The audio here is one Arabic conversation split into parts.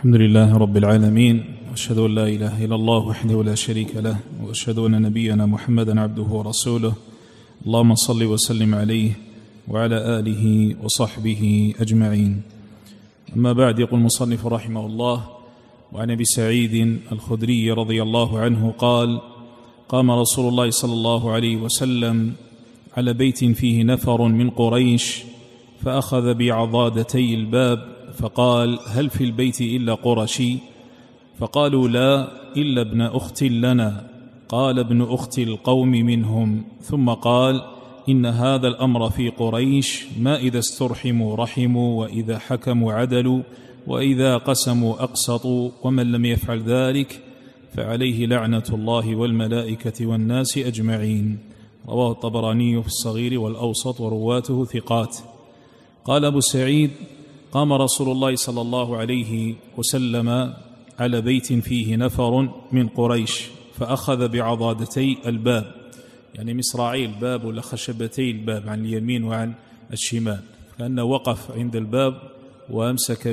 الحمد لله رب العالمين، وأشهد أن لا إله إلا الله وحده لا شريك له، وأشهد أن نبينا محمدا عبده ورسوله. اللهم صل وسلم عليه وعلى آله وصحبه أجمعين. أما بعد، يقول المصنف رحمه الله: وعن أبي سعيد الخدري رضي الله عنه قال: قام رسول الله صلى الله عليه وسلم على بيت فيه نفر من قريش، فأخذ بعضادتي الباب فقال: هل في البيت إلا قرشي؟ فقالوا: لا، إلا ابن أخت لنا. قال: ابن أخت القوم منهم. ثم قال: إن هذا الأمر في قريش، ما إذا استرحموا رحموا، وإذا حكموا عدلوا، وإذا قسموا أقسطوا، ومن لم يفعل ذلك فعليه لعنة الله والملائكة والناس أجمعين. رواه الطبراني في الصغير والأوسط ورواته ثقات. قال أبو سعيد: قام رسول الله صلى الله عليه وسلم على بيت فيه نفر من قريش، فأخذ بعضادتي الباب، يعني مصراعي الباب ولا خشبتي الباب عن اليمين وعن الشمال، كأنه وقف عند الباب وأمسك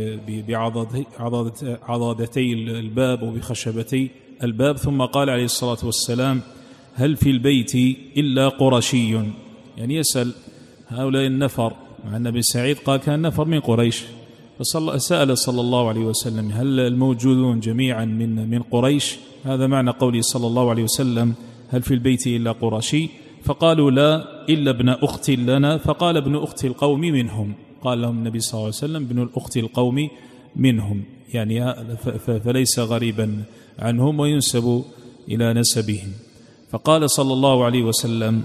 بعضادتي الباب وبخشبتي الباب، ثم قال عليه الصلاة والسلام: هل في البيت إلا قرشي؟ يعني يسأل هؤلاء النفر، مع النبي سعيد قال كان نفر من قريش، فسأل صلى الله عليه وسلم: هل الموجودون جميعا من قريش؟ هذا معنى قوله صلى الله عليه وسلم: هل في البيت إلا قرشي؟ فقالوا: لا، إلا ابن أخت لنا. فقال: ابن أخت القوم منهم. قال لهم النبي صلى الله عليه وسلم: ابن الأخت القوم منهم، يعني فليس غريبا عنهم وينسب إلى نسبهم. فقال صلى الله عليه وسلم: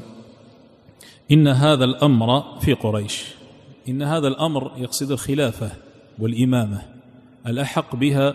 إن هذا الأمر في قريش. إن هذا الأمر يقصد الخلافة والإمامة، الأحق بها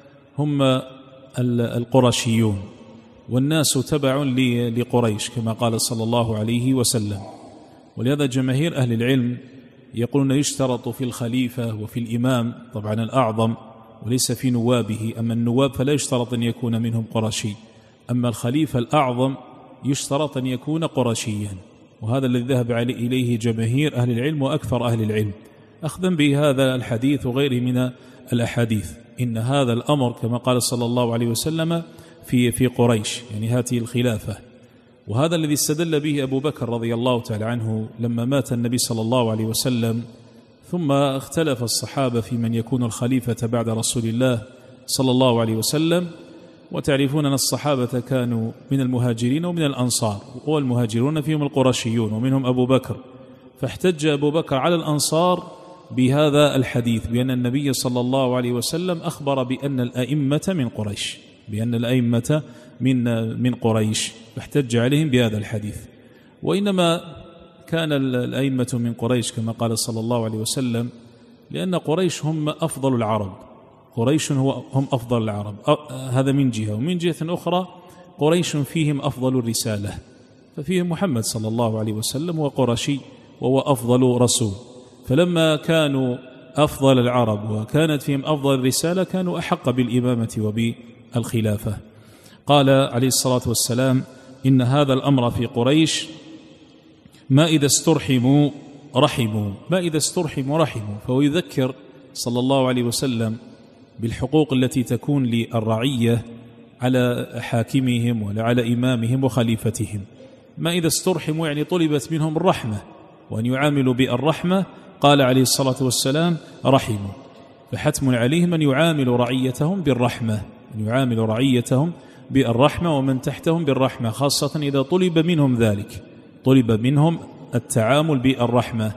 هم القرشيون، والناس تبع لقريش كما قال صلى الله عليه وسلم. ولهذا جماهير أهل العلم يقولون يشترط في الخليفة وفي الإمام طبعا الأعظم، وليس في نوابه. أما النواب فلا يشترط أن يكون منهم قرشي، أما الخليفة الأعظم يشترط أن يكون قرشيا، وهذا الذي ذهب إليه جماهير أهل العلم وأكثر أهل العلم، أخذا بهذا الحديث وغيره من الأحاديث. إن هذا الأمر كما قال صلى الله عليه وسلم في قريش، يعني هذه الخلافة. وهذا الذي استدل به أبو بكر رضي الله تعالى عنه لما مات النبي صلى الله عليه وسلم، ثم اختلف الصحابة في من يكون الخليفة بعد رسول الله صلى الله عليه وسلم. وتعرفون أن الصحابة كانوا من المهاجرين ومن الأنصار، والمهاجرون فيهم القرشيون ومنهم أبو بكر، فاحتج أبو بكر على الأنصار بهذا الحديث، بأن النبي صلى الله عليه وسلم أخبر بأن الأئمة من قريش، بأن الأئمة من قريش، فاحتج عليهم بهذا الحديث. وإنما كان الأئمة من قريش كما قال صلى الله عليه وسلم لأن قريش هم أفضل العرب، قريش هم أفضل العرب، هذا من جهة. ومن جهة أخرى قريش فيهم أفضل الرسالة، ففيهم محمد صلى الله عليه وسلم وقرشي وهو أفضل رسول، فلما كانوا أفضل العرب وكانت فيهم أفضل الرسالة كانوا أحق بالإمامة وبالخلافة. قال عليه الصلاة والسلام: إن هذا الأمر في قريش، ما إذا استرحموا رحموا. ما إذا استرحموا رحموا، فهو يذكر صلى الله عليه وسلم بالحقوق التي تكون للرعية على حاكمهم وعلى إمامهم وخليفتهم. ما إذا استرحموا يعني طلبت منهم الرحمة، وأن يعاملوا بالرحمة. قال عليه الصلاة والسلام: رحموا. فحتم عليهم أن يعاملوا رعيتهم بالرحمة، أن يعاملوا رعيتهم بالرحمة ومن تحتهم بالرحمة، خاصة إذا طلب منهم ذلك، طلب منهم التعامل بالرحمة.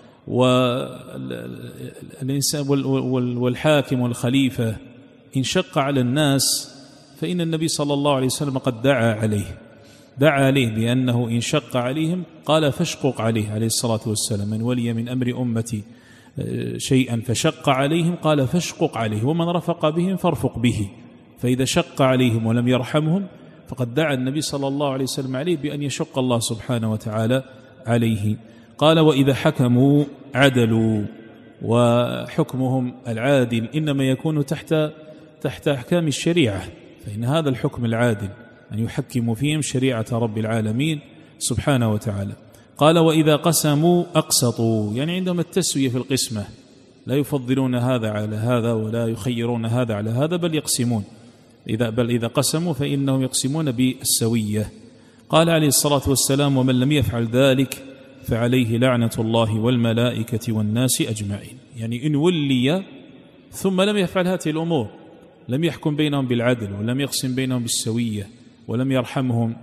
والإنسان والحاكم والخليفة إن شق على الناس فإن النبي صلى الله عليه وسلم قد دعا عليه بأنه إن شق عليهم قال: فاشقق عليه الصلاة والسلام: من ولي من أمر أمتي شيئا فشق عليهم قال: فاشقق عليه، ومن رفق بهم فارفق به. فإذا شق عليهم ولم يرحمهم فقد دعا النبي صلى الله عليه وسلم عليه بأن يشق الله سبحانه وتعالى عليه. قال: وإذا حكموا عدلوا. وحكمهم العادل إنما يكون تحت أحكام الشريعة، فإن هذا الحكم العادل أن يحكموا فيهم شريعة رب العالمين سبحانه وتعالى. قال: وإذا قسموا أقسطوا، يعني عندهم التسوية في القسمة، لا يفضلون هذا على هذا ولا يخيرون هذا على هذا، بل يقسمون، بل إذا قسموا فإنهم يقسمون بالسوية. قال عليه الصلاة والسلام: ومن لم يفعل ذلك فعليه لعنة الله والملائكة والناس أجمعين. يعني إن ولي ثم لم يفعل هذه الأمور، لم يحكم بينهم بالعدل ولم يقسم بينهم بالسوية ولم يرحمهم،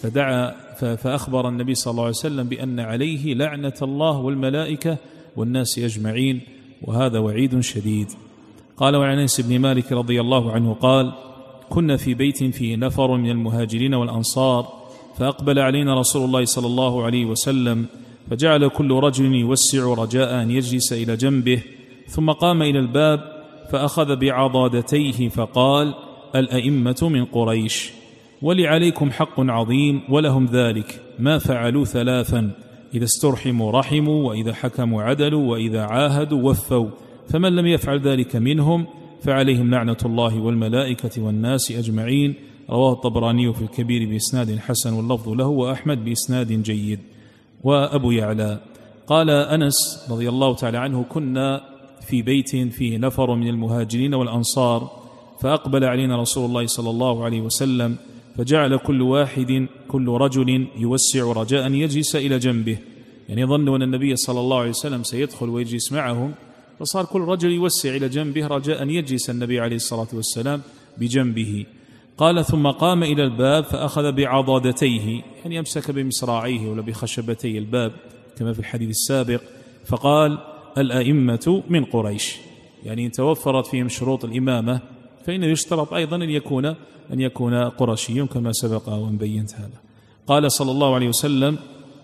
فأخبر النبي صلى الله عليه وسلم بأن عليه لعنة الله والملائكة والناس أجمعين، وهذا وعيد شديد. قال: وعن أنس بن مالك رضي الله عنه قال: كنا في بيت فيه نفر من المهاجرين والأنصار، فأقبل علينا رسول الله صلى الله عليه وسلم، فجعل كل رجل يوسع رجاء أن يجلس إلى جنبه، ثم قام إلى الباب فأخذ بعضادتيه فقال: الأئمة من قريش، ولعليكم حق عظيم ولهم ذلك، ما فعلوا ثلاثا: إذا استرحموا رحموا، وإذا حكموا عدلوا، وإذا عاهدوا وفوا، فمن لم يفعل ذلك منهم فعليهم لعنة الله والملائكة والناس أجمعين. رواه الطبراني في الكبير بإسناد حسن واللفظ له، وأحمد بإسناد جيد. وأبو يعلى قال أنس رضي الله تعالى عنه: كنا في بيت فيه نفر من المهاجرين والأنصار، فأقبل علينا رسول الله صلى الله عليه وسلم، فجعل كل رجل يوسع رجاء أن يجلس إلى جنبه، يعني ظنوا أن النبي صلى الله عليه وسلم سيدخل ويجلس معهم، فصار كل رجل يوسع إلى جنبه رجاء أن يجلس النبي عليه الصلاة والسلام بجنبه. قال: ثم قام إلى الباب فأخذ بعضادتيه، يعني أمسك بمصراعيه ولا بخشبتي الباب كما في الحديث السابق، فقال: الأئمة من قريش، يعني إن توفرت فيهم شروط الإمامة فإنه يشترط أيضا أن يكون قرشي كما سبق وأن بينت هذا. قال صلى الله عليه وسلم: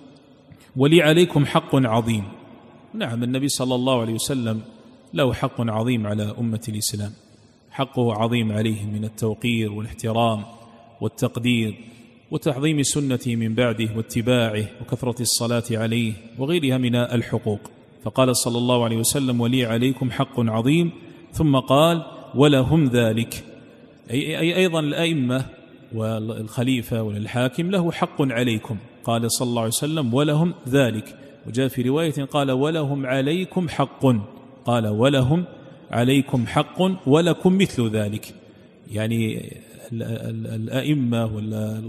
ولي عليكم حق عظيم. نعم، النبي صلى الله عليه وسلم له حق عظيم على أمة الإسلام، حقه عظيم عليهم من التوقير والاحترام والتقدير وتعظيم سنته من بعده واتباعه وكثرة الصلاة عليه وغيرها من الحقوق. فقال صلى الله عليه وسلم: ولي عليكم حق عظيم، ثم قال: ولهم ذلك، أي أيضا الأئمة والخليفة والحاكم له حق عليكم. قال صلى الله عليه وسلم: ولهم ذلك. وجاء في رواية قال: ولهم عليكم حق، قال: ولهم عليكم حق ولكم مثل ذلك. يعني الأئمة ولا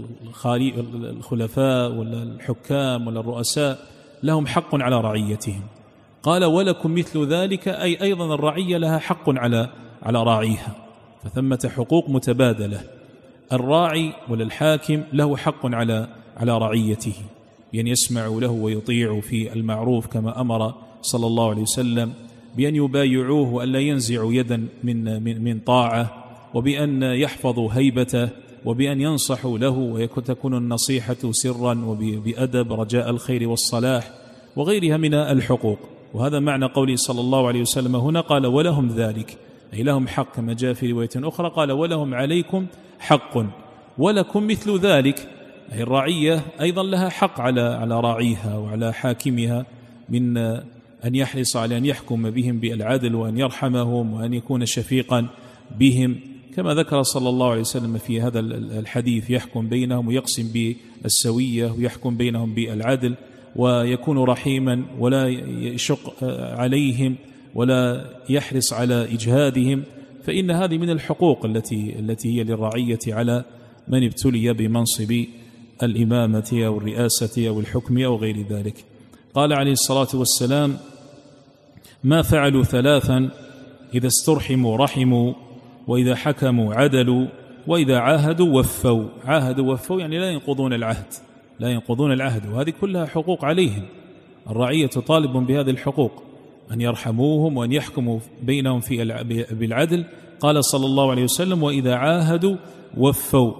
الخلفاء ولا الحكام ولا الرؤساء لهم حق على رعيتهم. قال: ولكم مثل ذلك، أي أيضا الرعية لها حق على راعيها، فثمة حقوق متبادلة. الراعي ولا الحاكم له حق على رعيته، بأن يسمعوا له ويطيعوا في المعروف كما أمر صلى الله عليه وسلم، بأن يبايعوه وأن لا ينزعوا يدا من طاعة، وبأن يحفظوا هيبته، وبأن ينصحوا له وتكون النصيحة سرا وبأدب رجاء الخير والصلاح وغيرها من الحقوق. وهذا معنى قوله صلى الله عليه وسلم هنا، قال: ولهم ذلك، أي لهم حق، كما جاء في رواية أخرى قال: ولهم عليكم حق ولكم مثل ذلك، أي الرعية أيضا لها حق على راعيها وعلى حاكمها، من أن يحرص على أن يحكم بهم بالعدل وأن يرحمهم وأن يكون شفيقا بهم، كما ذكر صلى الله عليه وسلم في هذا الحديث: يحكم بينهم ويقسم بالسوية ويحكم بينهم بالعدل، ويكون رحيما ولا يشق عليهم ولا يحرص على إجهادهم. فإن هذه من الحقوق التي هي للرعية على من ابتلي بمنصب الإمامة أو الرئاسة أو الحكم أو غير ذلك. قال عليه الصلاة والسلام: ما فعلوا ثلاثا: إذا استرحموا رحموا، وإذا حكموا عدلوا، وإذا عاهدوا وفوا. عاهدوا وفوا يعني لا ينقضون العهد، وهذه كلها حقوق عليهم. الرعية طالب بهذه الحقوق، أن يرحموهم وأن يحكموا بينهم بالعدل. قال صلى الله عليه وسلم: وإذا عاهدوا وفوا.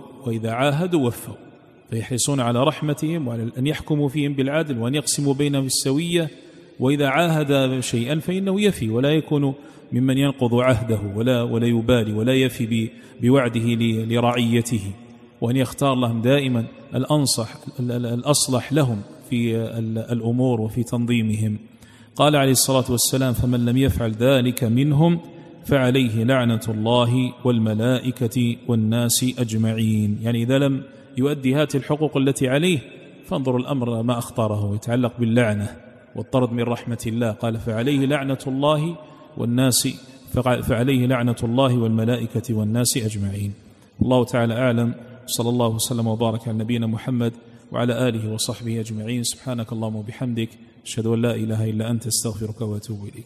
فيحرصون على رحمتهم وعلى أن يحكموا فيهم بالعدل وأن يقسموا بينهم بالسوية. وإذا عاهد شيئا فإنه يفي، ولا يكون ممن ينقض عهده ولا يبالي ولا يفي بوعده لرعيته، وأن يختار لهم دائما الأصلح لهم في الأمور وفي تنظيمهم. قال عليه الصلاة والسلام: فمن لم يفعل ذلك منهم فعليه لعنة الله والملائكة والناس أجمعين. يعني إذا لم يؤدي هذه الحقوق التي عليه، فانظروا الأمر ما أخطره، يتعلق باللعنة والطرد من رحمة الله. قال: فعليه لعنة الله والناس فعليه لعنة الله والملائكة والناس أجمعين. الله تعالى أعلم. صلى الله وسلم وبارك على نبينا محمد وعلى آله وصحبه أجمعين. سبحانك اللهم وبحمدك، أشهد أن لا إله إلا أنت، استغفرك وأتوب إليك.